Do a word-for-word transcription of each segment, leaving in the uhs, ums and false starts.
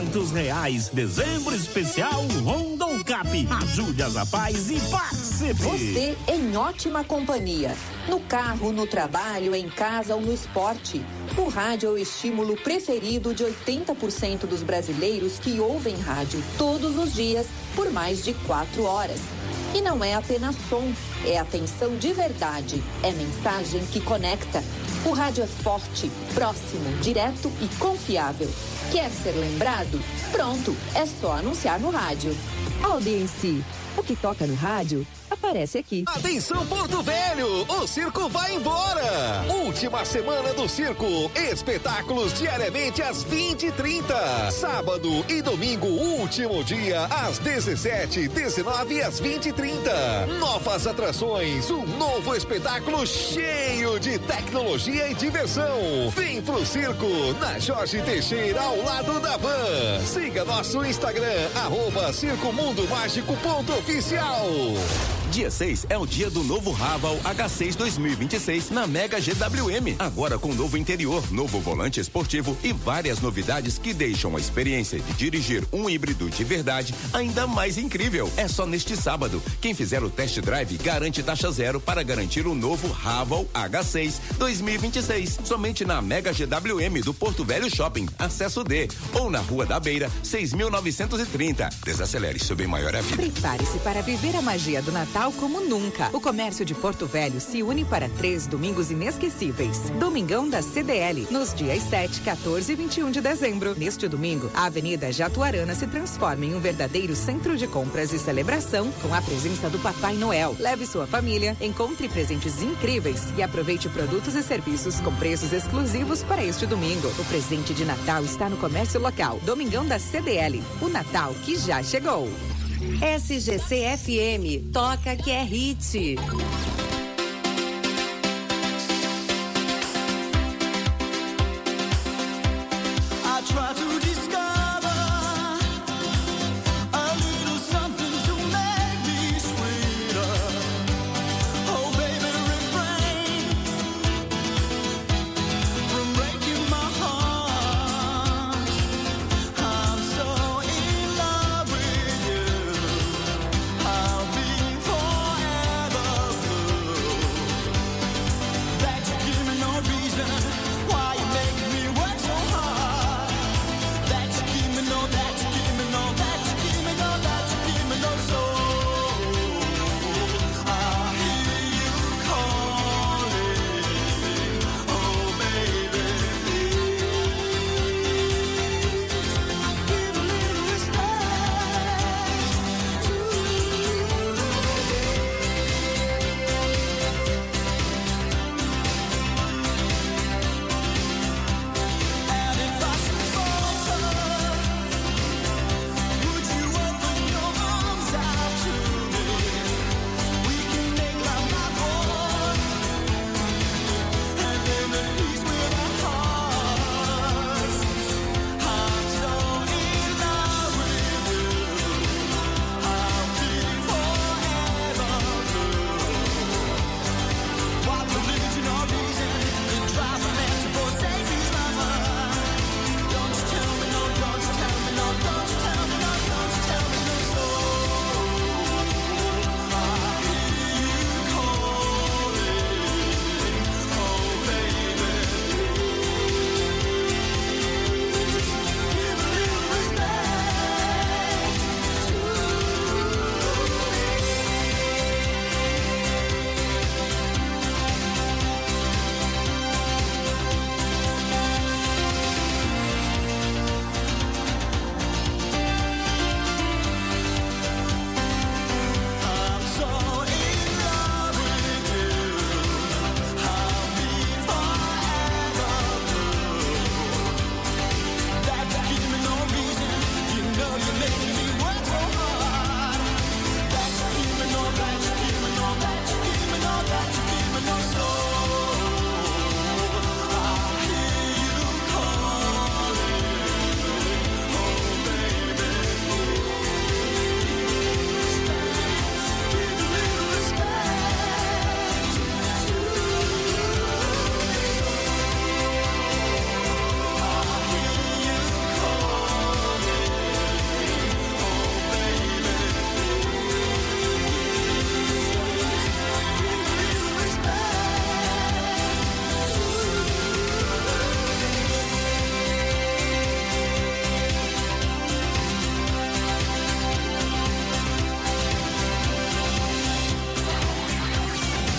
quinhentos reais. Dezembro especial Rondon Cap. Ajude as rapazes e participe. Você em ótima companhia. No carro, no trabalho, em casa ou no esporte. O rádio é o estímulo preferido de oitenta por cento dos brasileiros que ouvem rádio todos os dias por mais de quatro horas. E não é apenas som, é atenção de verdade, é mensagem que conecta. O rádio é forte, próximo, direto e confiável. Quer ser lembrado? Pronto, é só anunciar no rádio. Audiência. O que toca no rádio aparece aqui. Atenção, Porto Velho, o circo vai embora. Última semana do circo, espetáculos diariamente às vinte e trinta. Sábado e domingo, último dia, às dezessete, dezenove e às vinte e trinta. Novas atrações, um novo espetáculo cheio de tecnologia e diversão. Vem pro circo, na Jorge Teixeira, ao lado da van. Siga nosso Instagram, arroba Circo Mundo Mágico ponto oficial. Dia seis é o dia do novo Raval H seis dois mil e vinte e seis na Mega G W M. Agora com novo interior, novo volante esportivo e várias novidades que deixam a experiência de dirigir um híbrido de verdade ainda mais incrível. É só neste sábado. Quem fizer o test drive garante taxa zero para garantir o novo Raval H seis dois mil e vinte e seis. Somente na Mega G W M do Porto Velho Shopping, acesso D, ou na Rua da Beira, seis mil novecentos e trinta. Desacelere, seu bem maior é a vida. Prepare-se para viver a magia do Natal como nunca. O comércio de Porto Velho se une para três domingos inesquecíveis. Domingão da C D L, nos dias sete, quatorze e vinte e um de dezembro. Neste domingo, a Avenida Jatuarana se transforma em um verdadeiro centro de compras e celebração com a presença do Papai Noel. Leve sua família, encontre presentes incríveis e aproveite produtos e serviços com preços exclusivos para este domingo. O presente de Natal está no comércio local. Domingão da C D L, o Natal que já chegou. S G C F M, toca que é hit. I'll be forever blue.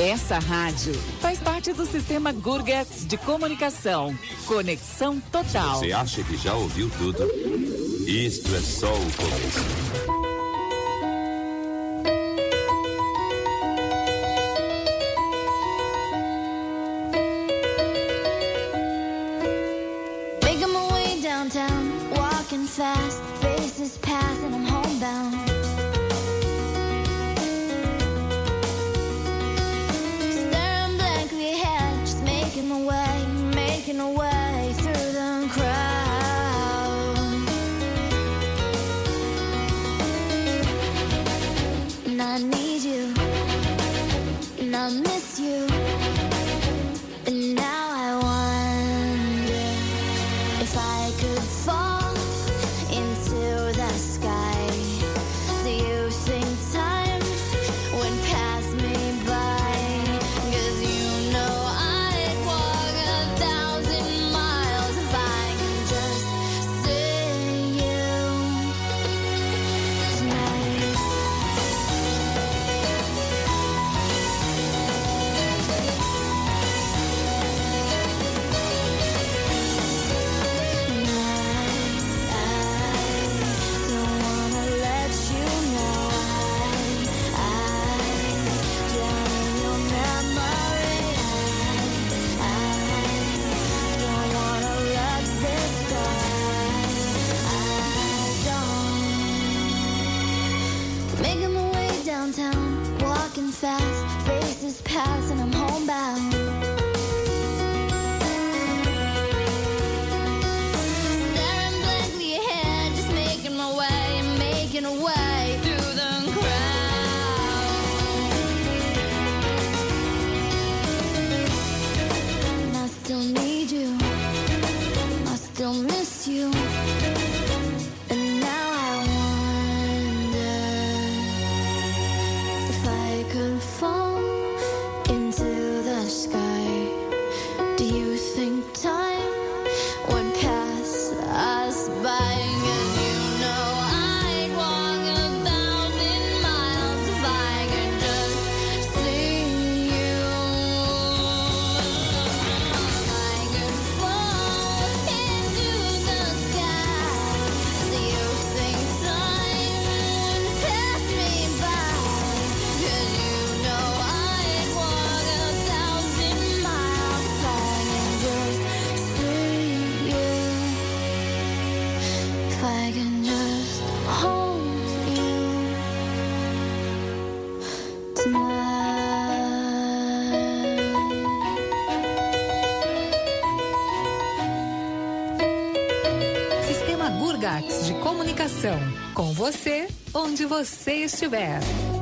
Essa rádio faz parte do sistema Gurgats de comunicação. Conexão total. Você acha que já ouviu tudo? Isto é só o começo. Making my way downtown, walking fast, faces pass and I'm homebound. Staring blankly ahead, just making my way, making my way through the crowd. And I need you, and I miss you, and now I wonder if I could fall into the sky. Do you think time would pass me by? 'Cause you know I'd walk a thousand miles if I could just see you tonight. Don't wanna let you know I, I drown in your memory. I, I don't wanna let this go. I don't. Making my way downtown, walking fast, faces pass and I'm homebound. Staring blankly ahead, just making my way, making a way through the crowd. And I still need you, I still miss you, and now I wonder if I could fall into the sky. Do you think time would pass us by? 'Cause you know I'd walk a thousand miles if I could just see you. If I could fall into the sky, do you think time would pass me by? 'Cause you know I'd walk a thousand miles if I could just see you. If I can just hold you tonight. Sistema Gurgats de comunicação. Com você, onde você estiver.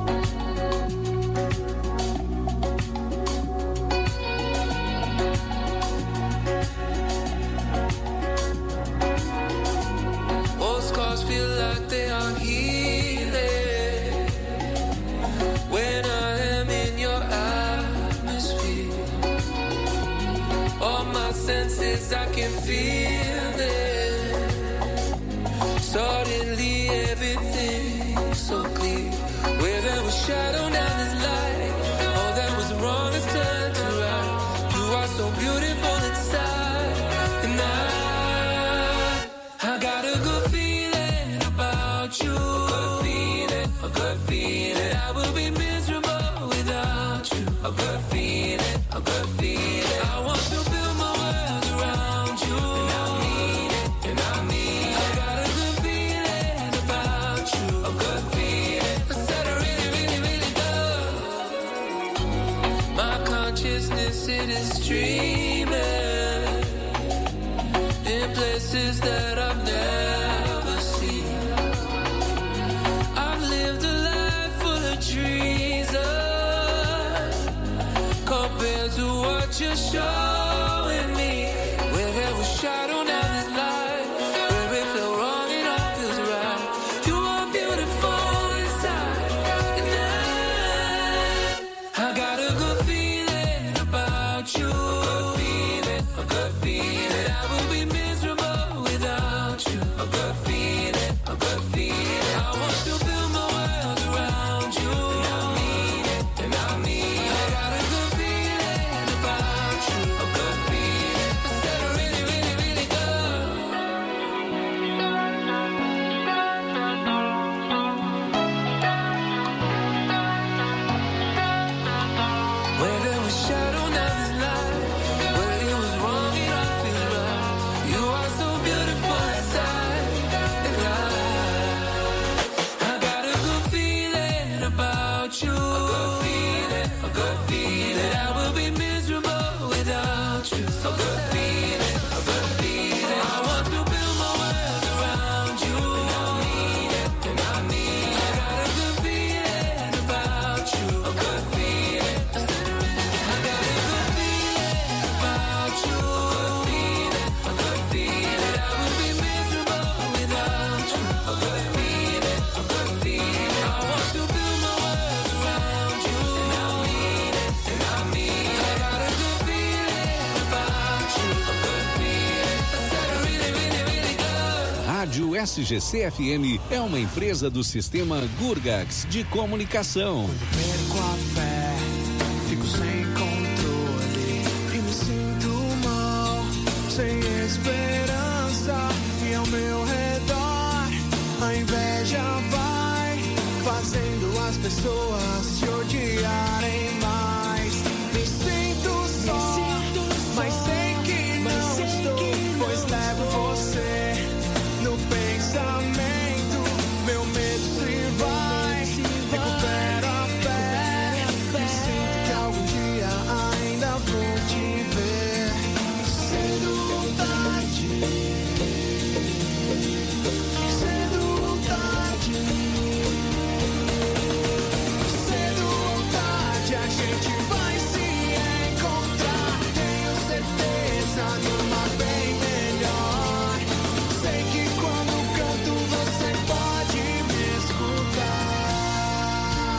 Postcards feel like they are healing when I am in your atmosphere. All my senses, I can feel it. Suddenly everything's so clear. Where there was shadow, now there's light. All that was wrong is turned to right. You are so beautiful inside, and I, I got a good feeling about you. A good feeling, a good feeling. I will be miserable without you. A good feeling, a good feeling. I want to build my world around you, and I mean it, and I mean it. I got a good feeling about you. A good feeling. I said I really, really, really do. My consciousness, it is dreaming in places that I've never seen. I've lived a life full of treason compared to what you're showing me. Where there was shadow, now there's light. Where it felt wrong, it all feels right. You are beautiful inside, and I, I got a good feeling about you. Rádio S G C F M é uma empresa do sistema Gurgax de comunicação. Perco a fé, fico sem controle e me sinto mal, sem esperança. E ao meu redor a inveja vai fazendo as pessoas se odiarem mais. Me sinto só, mas sei que não estou, pois levo você no pensamento. Meu medo se vai, recupero a fé. Me sinto que algum dia ainda vou te ver. Cedo ou tarde, cedo ou tarde, cedo ou tarde a gente vai se encontrar. Tenho certeza numa bem melhor. Sei que quando canto você pode me escutar.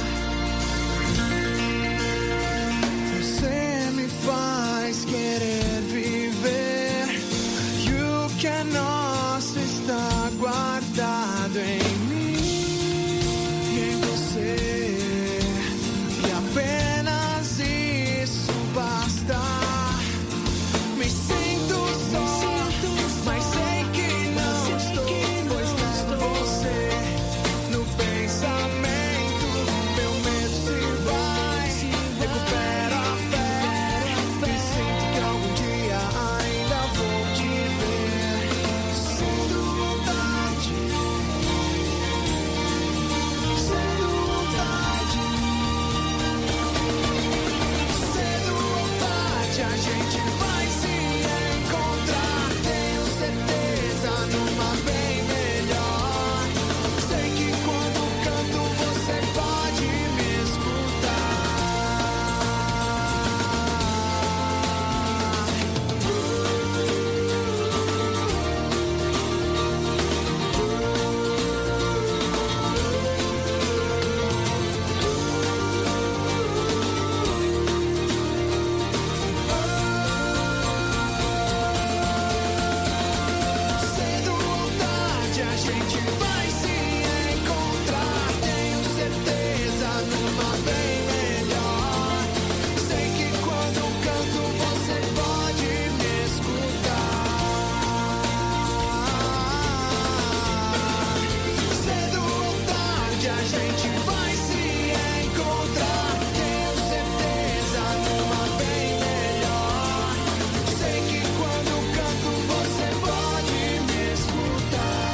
Você me faz querer viver. E o que é nosso está guardado em mim e em você. E apenas isso basta. Me sinto só, mas sei que não estou, pois levo você no pensamento. Meu medo se vai, recupero a fé. Me sinto que algum dia ainda vou te ver. Cedo ou tarde, cedo ou tarde, cedo ou tarde a gente vai se encontrar. Tenho certeza numa bem melhor. Sei que quando canto você pode me escutar. Cedo ou tarde a gente vai se encontrar. Tenho certeza numa bem melhor. Sei que quando canto você pode me escutar. Cedo ou tarde a gente vai se encontrar. Tenho certeza numa bem melhor. Sei que quando canto você pode me escutar.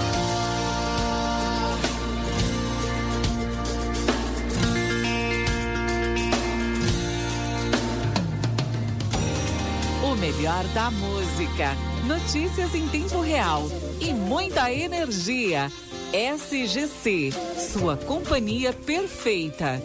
O melhor da música, notícias em tempo real e muita energia. S G C, sua companhia perfeita.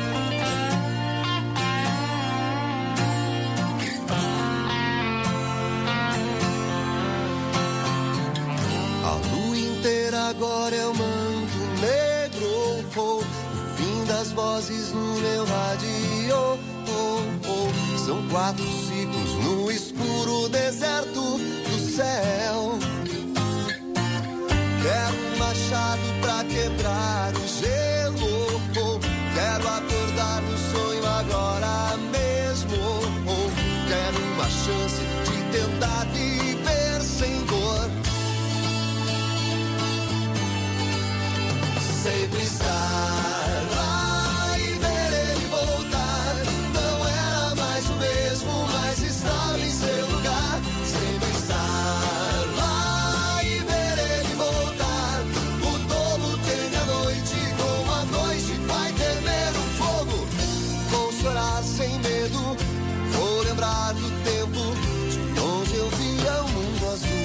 A lua inteira agora é o manto negro, oh, o fim das vozes no meu rádio, oh, oh. São quatro ciclos no escuro deserto do céu. Quero um machado pra quebrar o gelo, oh. Quero acordar no sonho agora mesmo, oh. Quero uma chance de tentar viver sem dor. Sempre estar lá e ver ele voltar. Não era mais o mesmo, mas estava em seu lugar. Sempre estar lá e ver ele voltar. O tomo teme a noite, com a noite vai temer o fogo. Vou chorar sem medo, vou lembrar do tempo de onde eu via o mundo azul.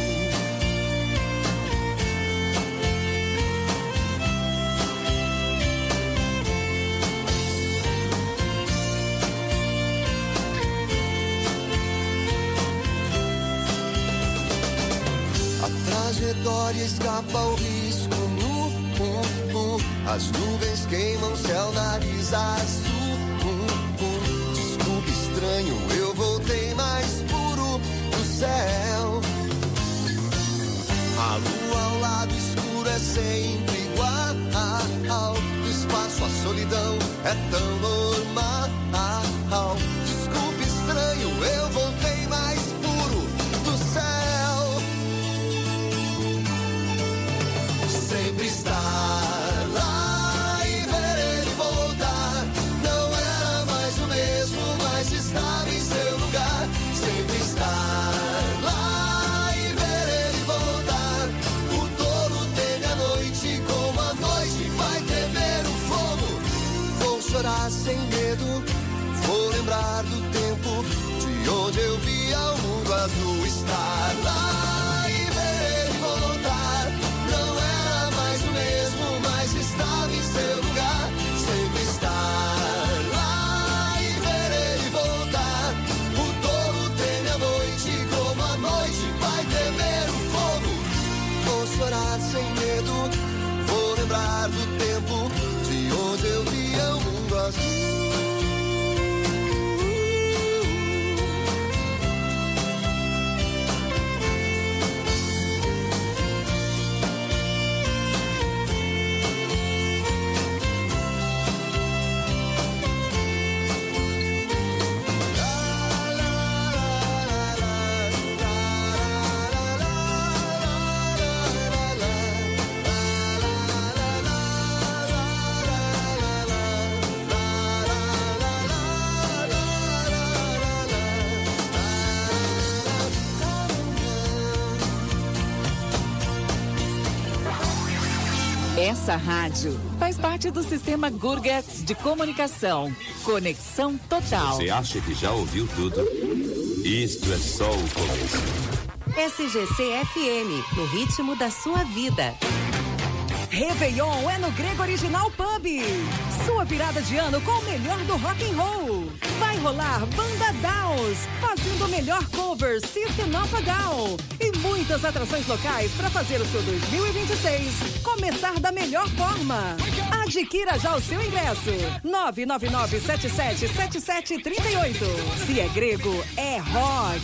A trajetória escapa ao risco no pum, pum. As nuvens queimam céu, nariz azul, pum, pum. Desculpe, estranho, eu voltei mais puro do céu. A lua ao lado escuro sempre igual. No espaço a solidão é tão normal. Desculpe, estranho, eu voltei mais puro do céu. Sempre estar lá e ver ele voltar. Não era mais o mesmo, mas estava em seu lugar. Sempre estar lá e ver ele voltar. O touro teme a noite, como a noite vai temer o fogo. Vou chorar sem medo, vou lembrar do tempo de onde eu via o mundo azul. Estar lá e ver ele voltar. Não era mais o mesmo, mas estava em seu lugar. Sempre estar lá e ver ele voltar. O touro teme a noite, como a noite vai temer o fogo. Vou chorar sem medo, vou lembrar do tempo de onde eu via o mundo azul. Essa rádio faz parte do sistema Gurgax de comunicação. Conexão total. Você acha que já ouviu tudo? Isto é só o começo. S G C F M, no ritmo da sua vida. Réveillon é no Grego Original Pub. Sua virada de ano com o melhor do rock and roll. Vai rolar Banda Downs, fazendo o melhor cover System of a Down. E muitas atrações locais para fazer o seu dois mil e vinte e seis começar da melhor forma. Adquira já o seu ingresso. nove nove nove sete sete sete sete três oito. Se é grego, é rock.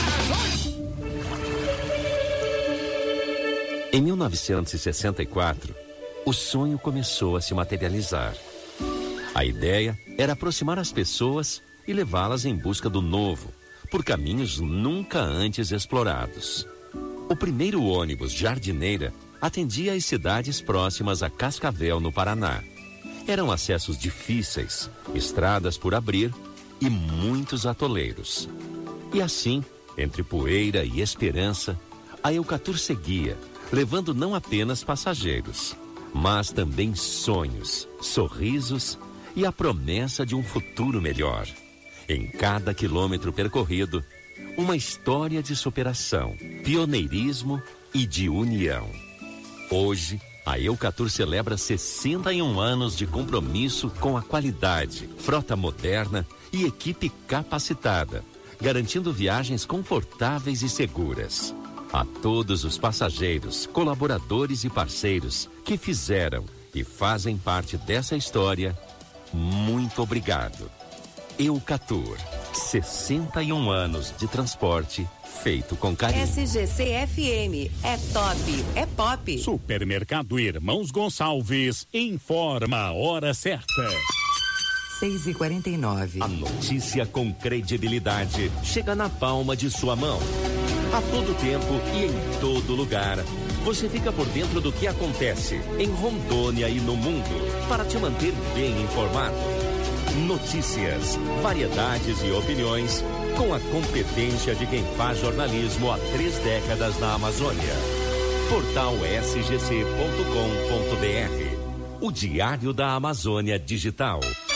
Em mil novecentos e sessenta e quatro, o sonho começou a se materializar. A ideia era aproximar as pessoas e levá-las em busca do novo, por caminhos nunca antes explorados. O primeiro ônibus Jardineira atendia as cidades próximas a Cascavel, no Paraná. Eram acessos difíceis, estradas por abrir e muitos atoleiros. E assim, entre poeira e esperança, a Eucatur seguia, levando não apenas passageiros, mas também sonhos, sorrisos e a promessa de um futuro melhor. Em cada quilômetro percorrido, uma história de superação, pioneirismo e de união. Hoje, a Eucatur celebra sessenta e um anos de compromisso com a qualidade, frota moderna e equipe capacitada, garantindo viagens confortáveis e seguras. A todos os passageiros, colaboradores e parceiros que fizeram e fazem parte dessa história, muito obrigado. Eucatur, sessenta e um anos de transporte feito com carinho. S G C F M, é top, é pop. Supermercado Irmãos Gonçalves informa a hora certa. seis e quarenta e nove. A notícia com credibilidade chega na palma de sua mão. A todo tempo e em todo lugar, você fica por dentro do que acontece em Rondônia e no mundo, para te manter bem informado. Notícias, variedades e opiniões, com a competência de quem faz jornalismo há três décadas na Amazônia. Portal S G C ponto com ponto B R, o Diário da Amazônia Digital.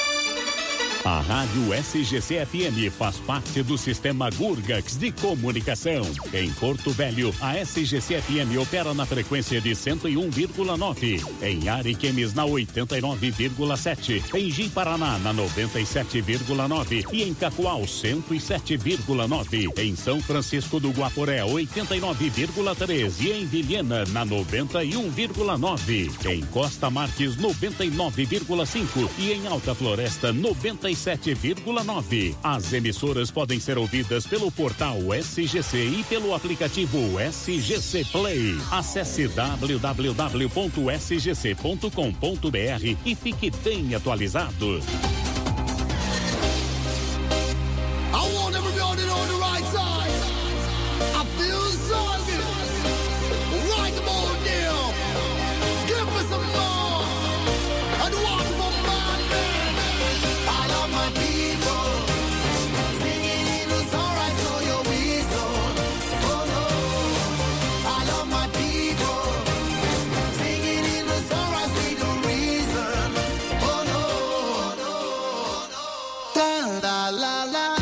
A Rádio S G C F M faz parte do sistema Gurgax de comunicação. Em Porto Velho, a S G C F M opera na frequência de cento e um vírgula nove. Em Ariquemes, na oitenta e nove vírgula sete. Em Ji-Paraná, na noventa e sete vírgula nove. E em Cacoal, cento e sete vírgula nove. Em São Francisco do Guaporé, oitenta e nove vírgula três. E em Vilhena, na noventa e um vírgula nove. Em Costa Marques, noventa e nove vírgula cinco. E em Alta Floresta, noventa e e sete vírgula nove. As emissoras podem ser ouvidas pelo portal S G C e pelo aplicativo S G C Play. Acesse w w w ponto s g c ponto com ponto b r e fique bem atualizado. I want everybody on the right side. I feel so good. Right about now. Give me some more. And watch for my man. I love my people. Singing in the sunrise to your whistle. Oh no. I love my people. Singing in the sunrise with no reason. Oh no. Oh no. Da da la la.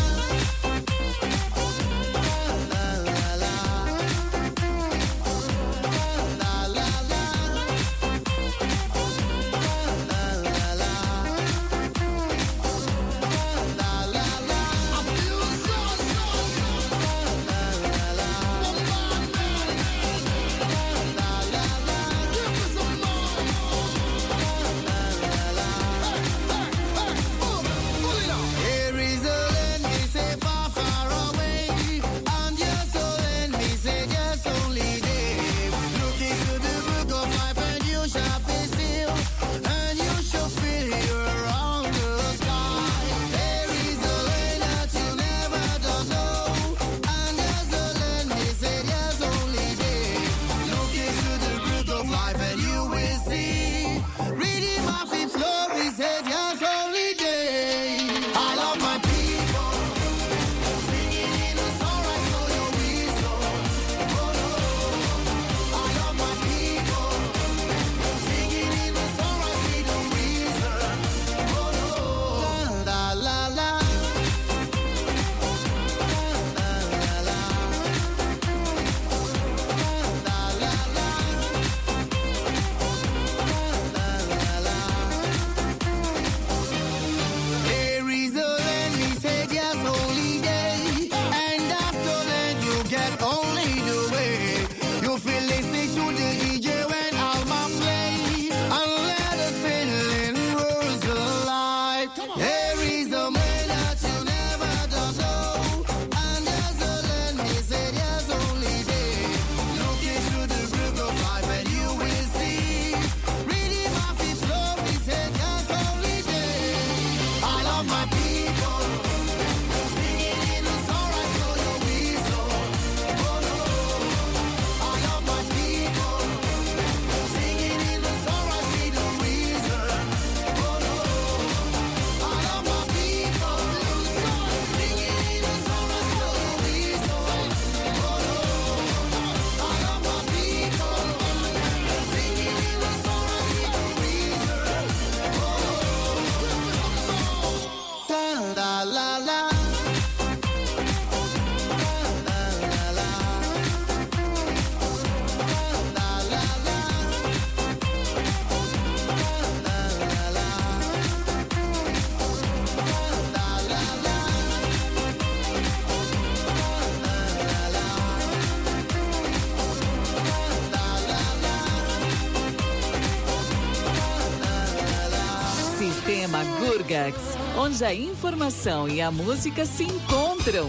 Sistema Gurgax, onde a informação e a música se encontram.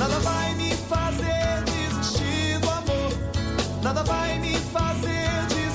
Nada vai me fazer desistir.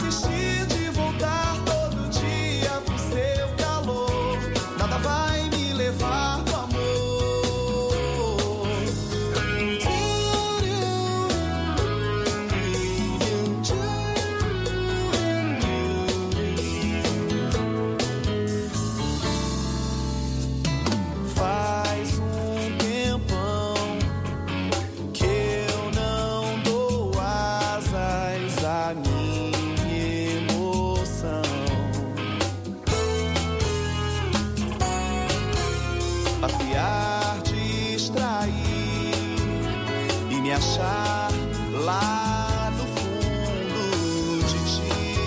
me achar lá no fundo de ti.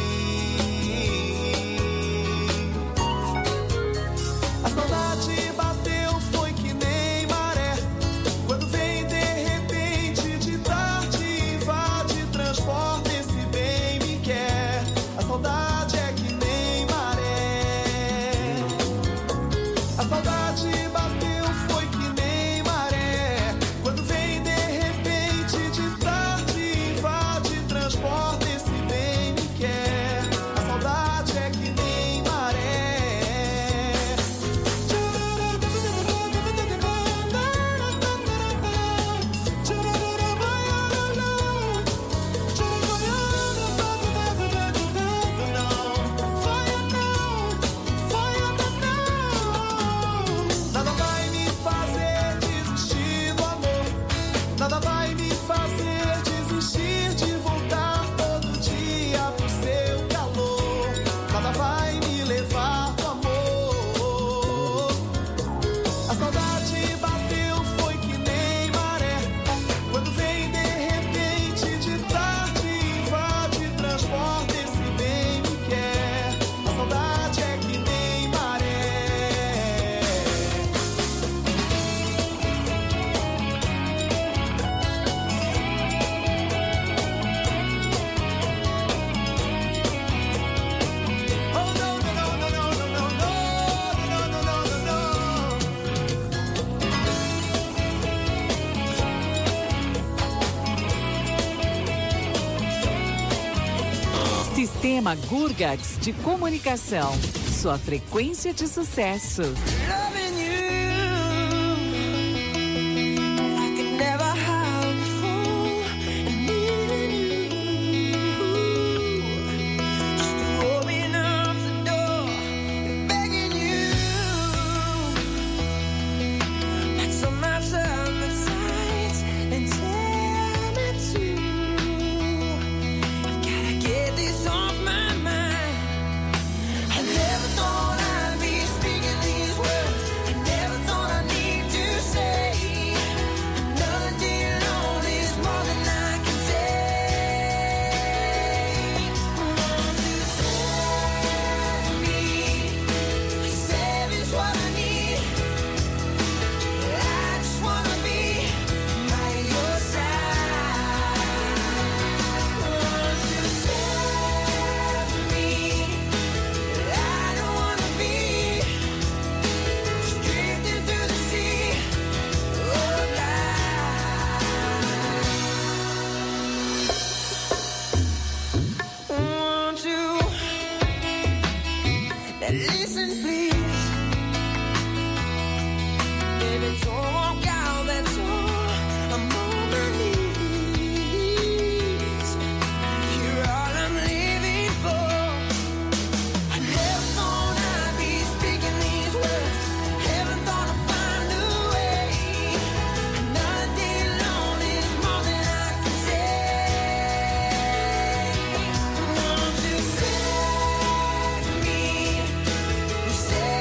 A saudade bateu, foi que nem maré. Quando vem de repente, de tarde, invade, transporta, esse bem me quer. A saudade é que nem maré. A saudade bateu, foi que nem maré. Quando vem de repente, de tarde, invade, transporta, esse bem me quer. A saudade é que nem maré. Nada vai me fazer desistir do amor. Nada vai me fazer desistir de voltar todo dia pro seu calor. Nada vai me levar pro amor. A saudade bateu, foi que nem maré. Quando vem de repente, de tarde, invade, transporta, esse bem me quer. A saudade é que nem maré. Oh, no, no, no, no, no, no, no, no, no, no, no, no. Sistema Gurgax de Comunicação. Sua frequência de sucesso. Loving you like I never have before, and needing you just to open up the door, and begging you. But so much on the sides and tell me to. I've gotta get this off my mind. I never thought I'd be speaking these words. I never thought I'd need to say. Another day alone is more than I can take. Want to save me. Save is what I need. I just wanna be by your side. Want to save me. I don't wanna be just drifting through the sea of life. Want you? Now listen, please. Baby, don't walk out that door. I'm on my knees. You're all I'm living for. I never thought I'd be speaking these words. Never thought I'd find a way. Another day alone is more than I can take. Want to save me. Save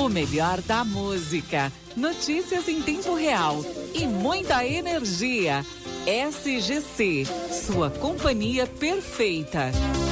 O melhor da música, notícias em tempo real e muita energia. S G C, sua companhia perfeita.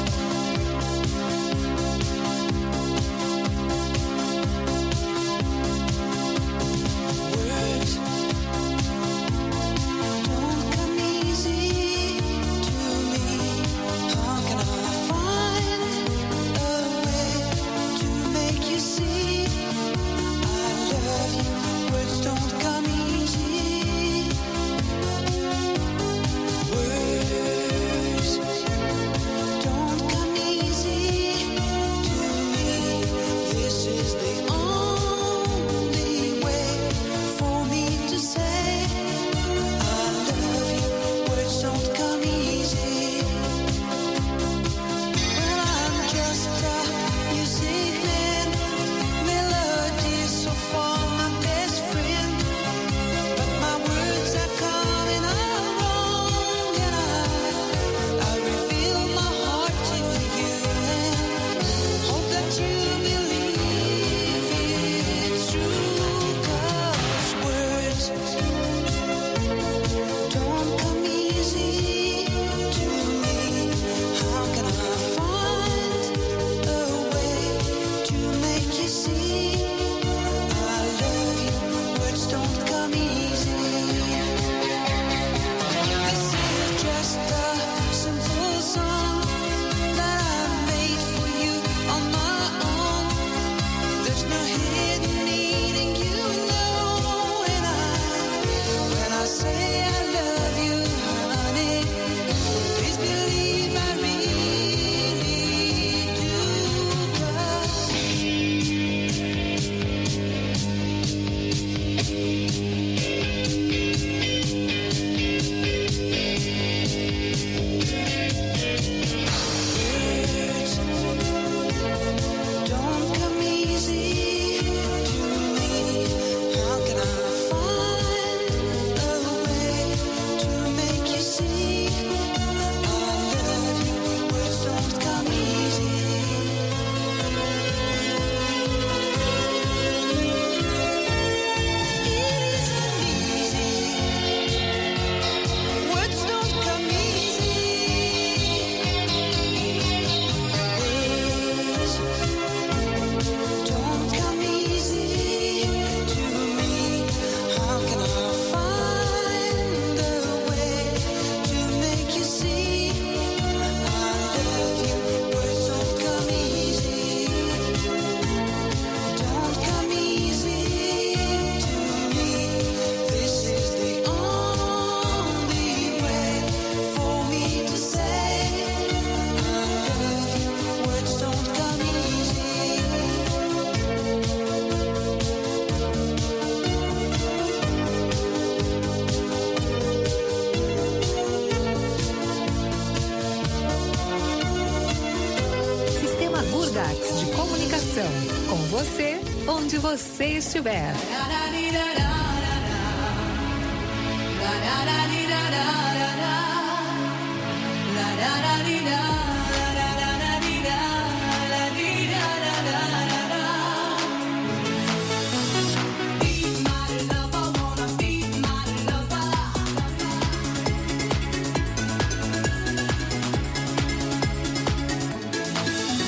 Com você, onde você estiver.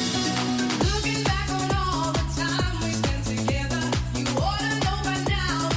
Looking back on all the time we spent together, you ought to know by now.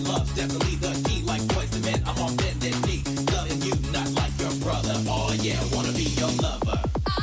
love's definitely the key. Like boys to men, I'm on bended knee. Loving you, not like your brother. Oh yeah, wanna be your lover.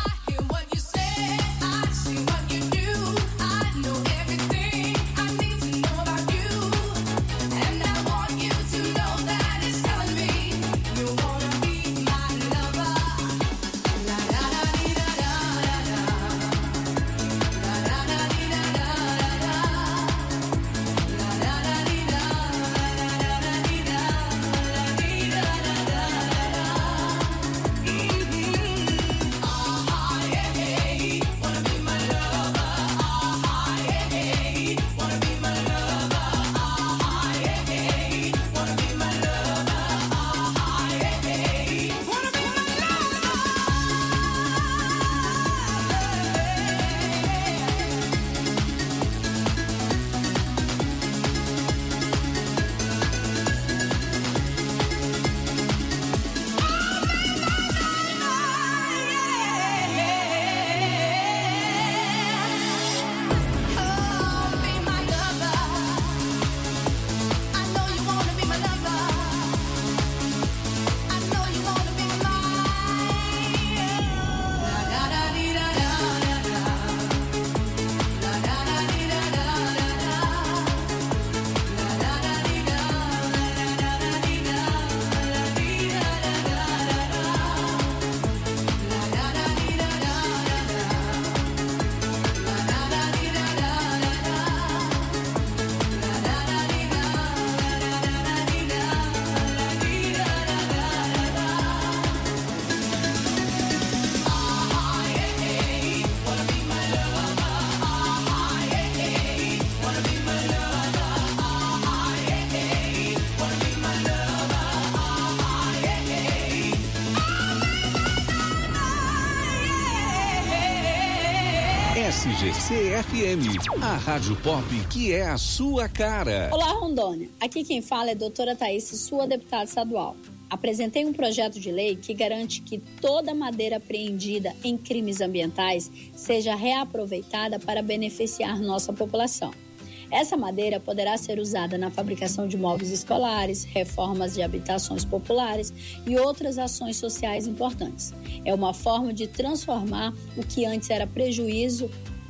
S G C F M, a rádio pop que é a sua cara. Olá, Rondônia. Aqui quem fala é a doutora Thaís, sua deputada estadual. Apresentei um projeto de lei que garante que toda madeira apreendida em crimes ambientais seja reaproveitada para beneficiar nossa população. Essa madeira poderá ser usada na fabricação de móveis escolares, reformas de habitações populares e outras ações sociais importantes. É uma forma de transformar o que antes era prejuízo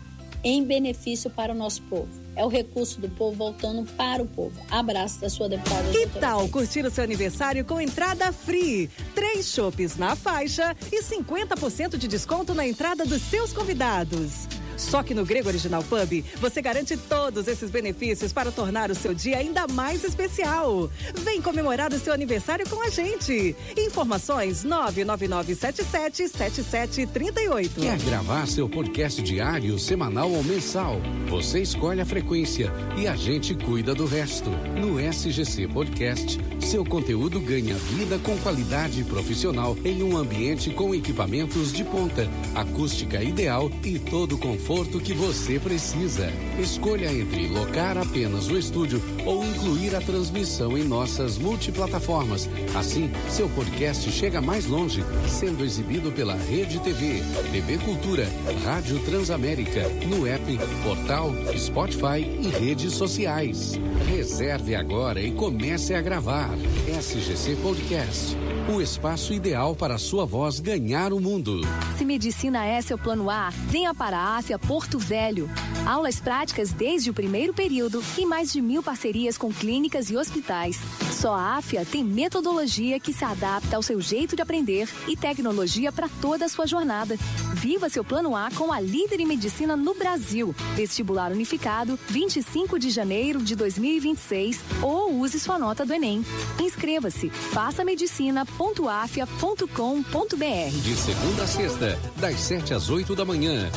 em benefício para o nosso povo. É o recurso do povo voltando para o povo. Abraço da sua deputada. Que tal curtir o seu aniversário com entrada free? Três chopes na faixa e cinquenta por cento de desconto na entrada dos seus convidados. Só que no Grego Original Pub, você garante todos esses benefícios para tornar o seu dia ainda mais especial. Vem comemorar o seu aniversário com a gente. Informações nove nove nove sete sete sete sete três oito. Quer gravar seu podcast diário, semanal ou mensal? Você escolhe a frequência e a gente cuida do resto. No S G C Podcast, seu conteúdo ganha vida com qualidade profissional em um ambiente com equipamentos de ponta, acústica ideal e todo o conforto que você precisa. Escolha entre locar apenas o estúdio ou incluir a transmissão em nossas multiplataformas. Assim, seu podcast chega mais longe, sendo exibido pela Rede T V, T V Cultura, Rádio Transamérica, no app, portal, Spotify e redes sociais. Reserve agora e comece a gravar. S G C Podcast, o espaço ideal para a sua voz ganhar o mundo. Se medicina é seu plano A, venha para a Áfia Porto Velho. Aulas práticas desde o primeiro período e mais de mil parcerias com clínicas e hospitais. Só a Áfia tem metodologia que se adapta ao seu jeito de aprender e tecnologia para toda a sua jornada. Viva seu plano A com a líder em medicina no Brasil. Vestibular unificado, vinte e cinco de janeiro de dois mil e vinte e seis, ou use sua nota do Enem. Inscreva-se, faça medicina ponto afia ponto com ponto br. De segunda a sexta, das sete às oito da manhã.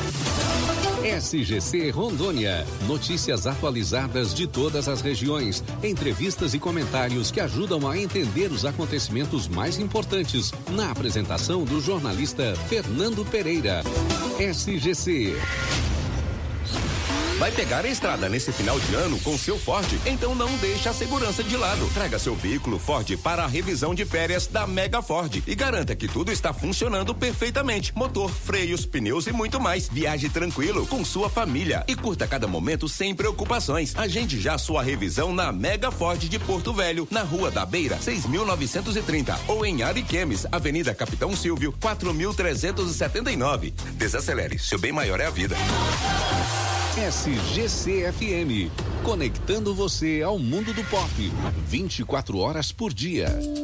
S G C Rondônia. Notícias atualizadas de todas as regiões, entrevistas e comentários que ajudam a entender os acontecimentos mais importantes, na apresentação do jornalista Fernando Pereira. S G C. Vai pegar a estrada nesse final de ano com seu Ford? Então não deixe a segurança de lado. Traga seu veículo Ford para a revisão de férias da Mega Ford e garanta que tudo está funcionando perfeitamente. Motor, freios, pneus e muito mais. Viaje tranquilo com sua família e curta cada momento sem preocupações. Agende já sua revisão na Mega Ford de Porto Velho, na Rua da Beira, seis mil novecentos e trinta, ou em Ariquemes, Avenida Capitão Silvio, quatro mil trezentos e setenta e nove. Desacelere, seu bem maior é a vida. S G C F M, conectando você ao mundo do pop, vinte e quatro horas por dia.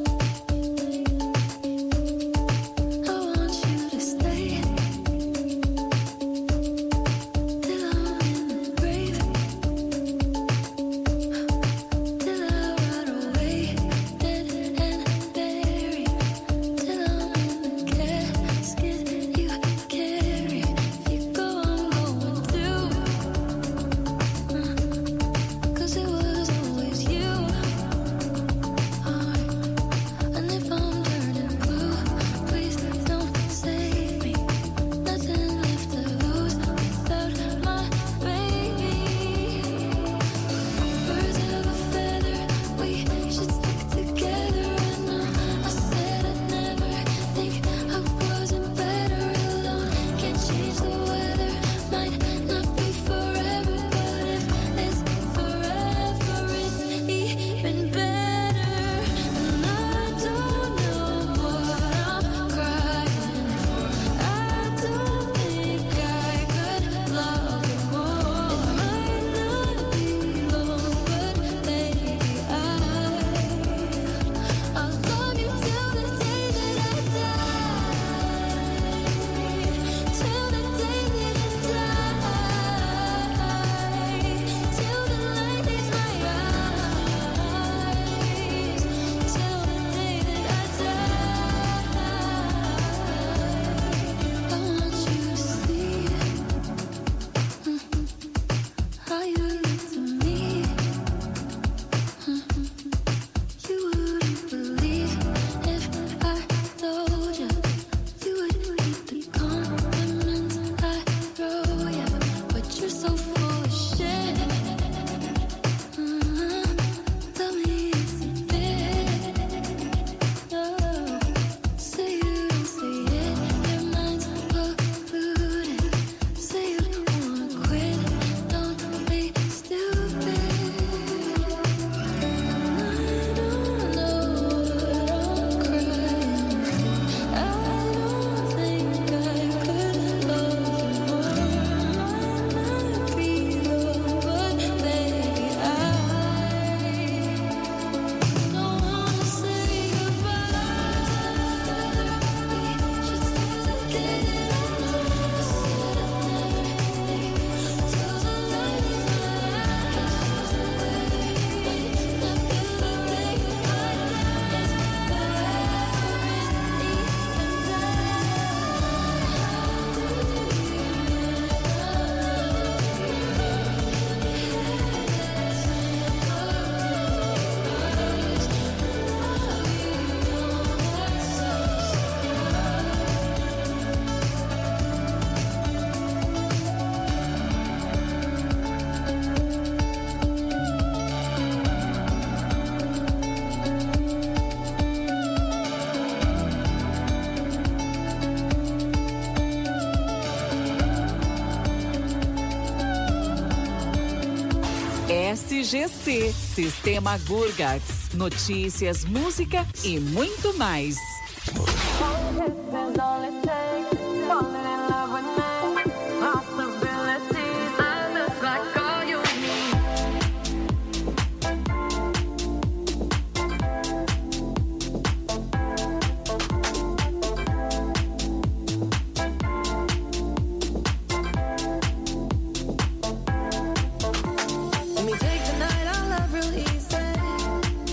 S G C, Sistema Gurgax, notícias, música e muito mais.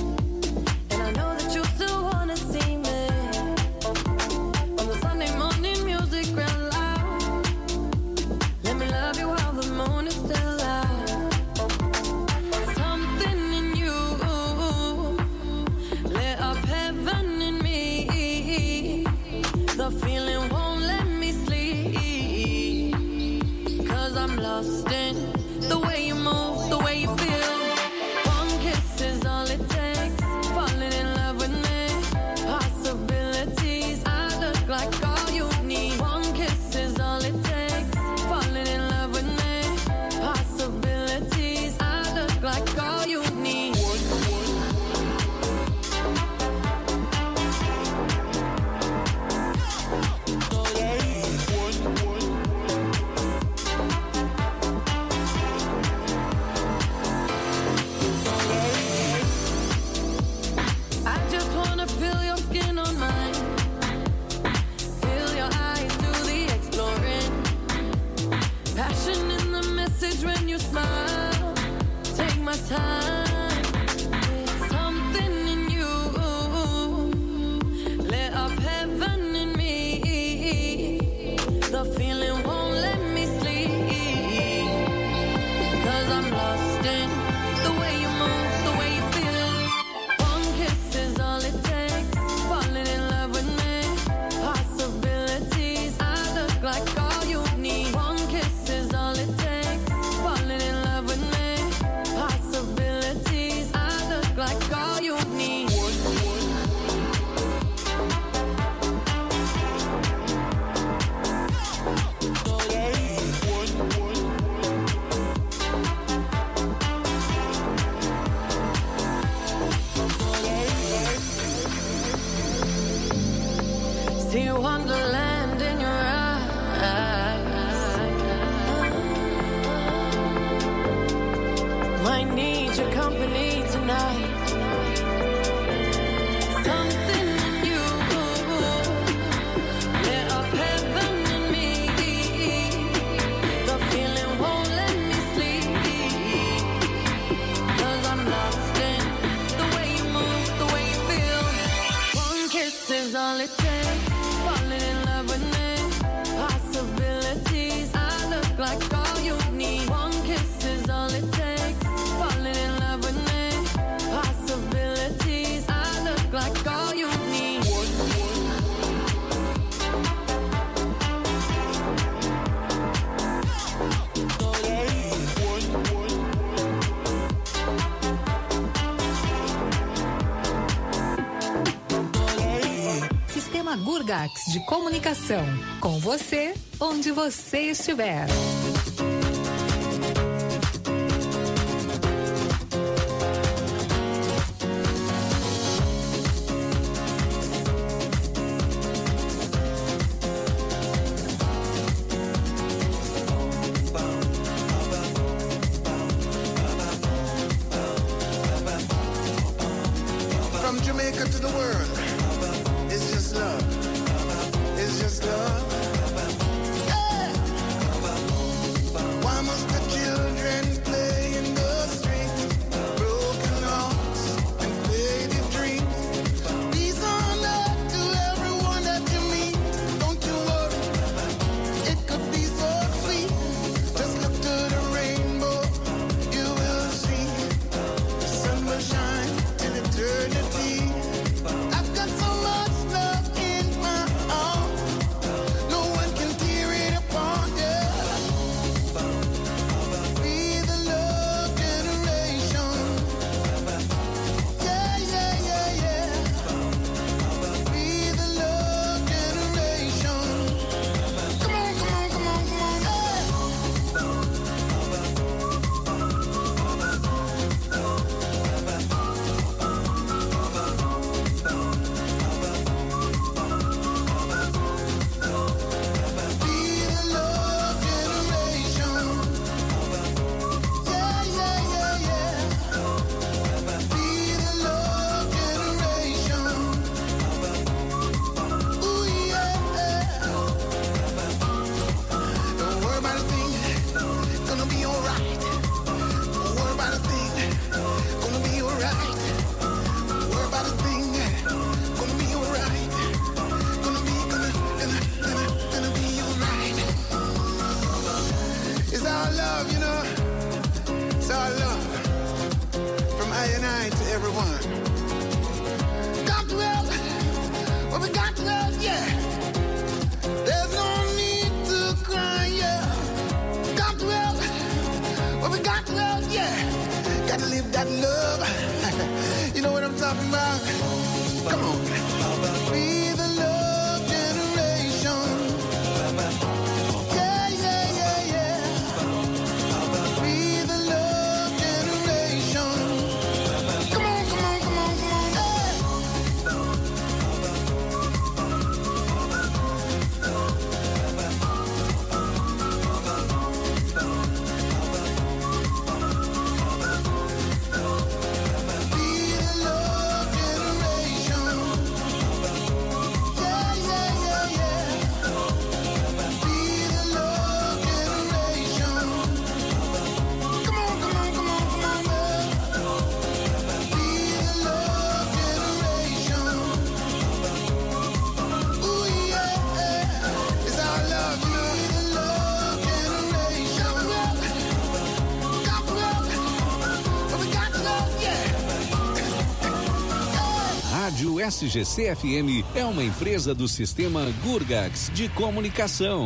Sunday morning a wonderland in your eyes. Might need your company tonight. Something in you lit up heaven in me. The feeling won't let me sleep, 'cause I'm lost in the way you move, the way you feel. One kiss is all it takes. Falling in love with me. Possibilities. I look like all you need. One kiss is all it takes. Falling in love with me. Possibilities. I look like all you need. Sistema Gurgax de comunicação. Com você, onde você estiver. From Jamaica to the world, it's just love. It's just love. Yeah. Why must the children play in the streets? Broken hearts and faded dreams. Peace on earth to everyone that you meet. Don't you worry, it could be so sweet. Just look to the rainbow, you will see. The sun will shine till eternity. I've got so much love in my heart. No one can tear it apart, yeah. Be the love generation. Yeah, yeah, yeah, yeah. Be the love generation. Come on, come on, come on, come on, Be the love generation. Yeah, yeah, yeah, yeah. Be the love generation. Ooh, yeah. Don't worry about a thing, gonna be alright. Don't worry about a thing, gonna be alright. Don't worry about a thing, gonna be alright. Gonna be, gonna, gonna, gonna, gonna be alright. It's our love, you know. It's our love. From I and I to everyone. Got to help. Well, we got to help, yeah. There's no need to cry, yeah. Got to help. Well, we got to help, yeah. Got to live that love. You know what I'm talking about? Come on. Be the love generation. Yeah, yeah, yeah, yeah. Be the love generation. Come on, come on, come on, come on. Be the love generation. Yeah, yeah, yeah, yeah. Be the love generation. Come on, come on, come on, come on, girl. Be the love generation. Ooh, yeah. It's our love, you know. Be the love generation. Got to love. But we got to love, yeah. Rádio S G C F M é uma empresa do Sistema Gurgax de comunicação.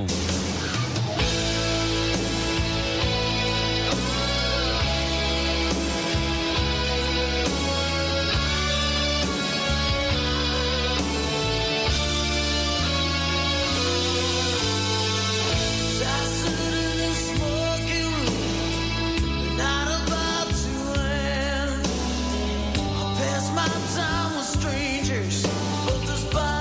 Pass my time with strangers, but the spot